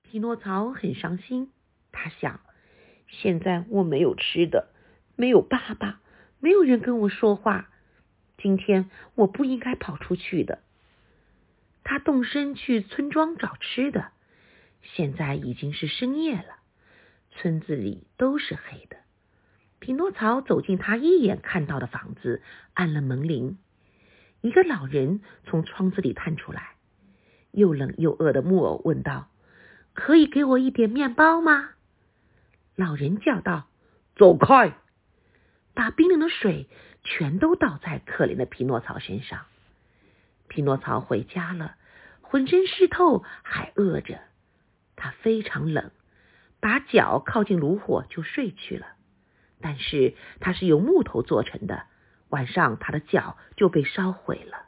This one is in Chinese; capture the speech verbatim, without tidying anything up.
匹诺曹很伤心，他想，现在我没有吃的，没有爸爸，没有人跟我说话，今天我不应该跑出去的。他动身去村庄找吃的，现在已经是深夜了，村子里都是黑的。匹诺曹走进他一眼看到的房子，按了门铃。一个老人从窗子里探出来，又冷又饿的木偶问道：可以给我一点面包吗？老人叫道：走开！把冰冷的水全都倒在可怜的匹诺曹身上。匹诺曹回家了，浑身湿透，还饿着。他非常冷，把脚靠近炉火就睡去了。但是它是由木头做成的，晚上他的脚就被烧毁了。